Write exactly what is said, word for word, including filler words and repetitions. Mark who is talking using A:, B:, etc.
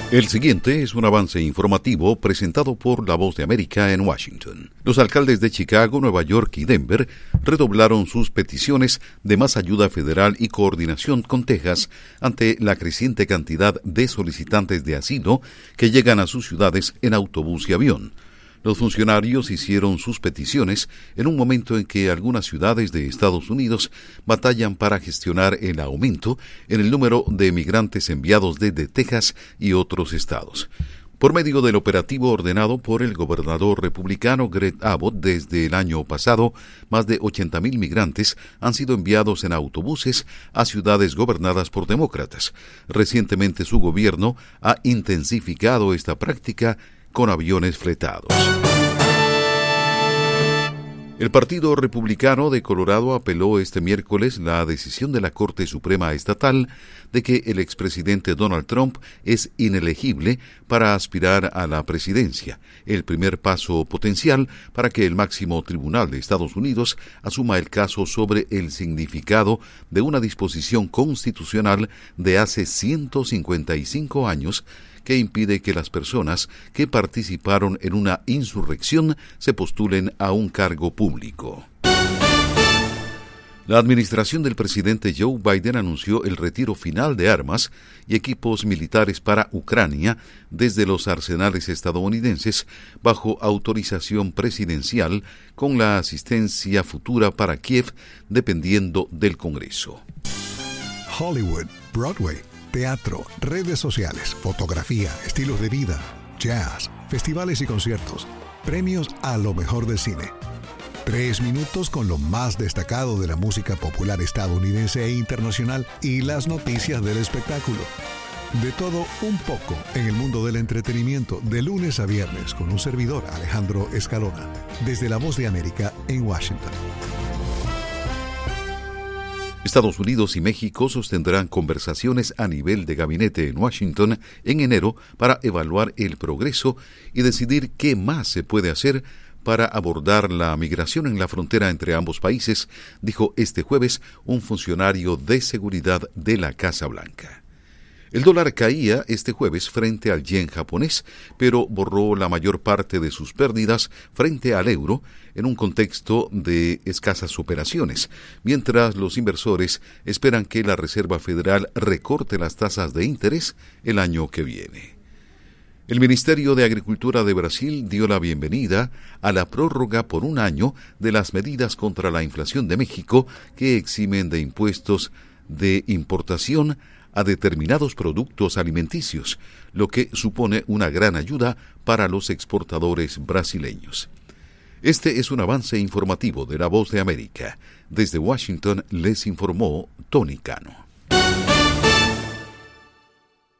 A: El siguiente es un avance informativo presentado por La Voz de América en Washington. Los alcaldes de Chicago, Nueva York y Denver redoblaron sus peticiones de más ayuda federal y coordinación con Texas ante la creciente cantidad de solicitantes de asilo que llegan a sus ciudades en autobús y avión. Los funcionarios hicieron sus peticiones en un momento en que algunas ciudades de Estados Unidos batallan para gestionar el aumento en el número de migrantes enviados desde Texas y otros estados. Por medio del operativo ordenado por el gobernador republicano Greg Abbott desde el año pasado, más de ochenta mil migrantes han sido enviados en autobuses a ciudades gobernadas por demócratas. Recientemente su gobierno ha intensificado esta práctica con aviones fletados. El Partido Republicano de Colorado apeló este miércoles la decisión de la Corte Suprema Estatal de que el expresidente Donald Trump es inelegible para aspirar a la presidencia, el primer paso potencial para que el máximo tribunal de Estados Unidos asuma el caso sobre el significado de una disposición constitucional de hace ciento cincuenta y cinco años que impide que las personas que participaron en una insurrección se postulen a un cargo público. La administración del presidente Joe Biden anunció el retiro final de armas y equipos militares para Ucrania desde los arsenales estadounidenses bajo autorización presidencial con la asistencia futura para Kiev dependiendo del Congreso.
B: Hollywood, Broadway, teatro, redes sociales, fotografía, estilos de vida, jazz, festivales y conciertos, premios a lo mejor del cine. Tres minutos con lo más destacado de la música popular estadounidense e internacional y las noticias del espectáculo. De todo un poco en el mundo del entretenimiento de lunes a viernes con un servidor, Alejandro Escalona, desde La Voz de América en Washington.
A: Estados Unidos y México sostendrán conversaciones a nivel de gabinete en Washington en enero para evaluar el progreso y decidir qué más se puede hacer para abordar la migración en la frontera entre ambos países, dijo este jueves un funcionario de seguridad de la Casa Blanca. El dólar caía este jueves frente al yen japonés, pero borró la mayor parte de sus pérdidas frente al euro en un contexto de escasas operaciones, mientras los inversores esperan que la Reserva Federal recorte las tasas de interés el año que viene. El Ministerio de Agricultura de Brasil dio la bienvenida a la prórroga por un año de las medidas contra la inflación de México que eximen de impuestos de importación a determinados productos alimenticios, lo que supone una gran ayuda para los exportadores brasileños. Este es un avance informativo de La Voz de América. Desde Washington les informó Tony Cano.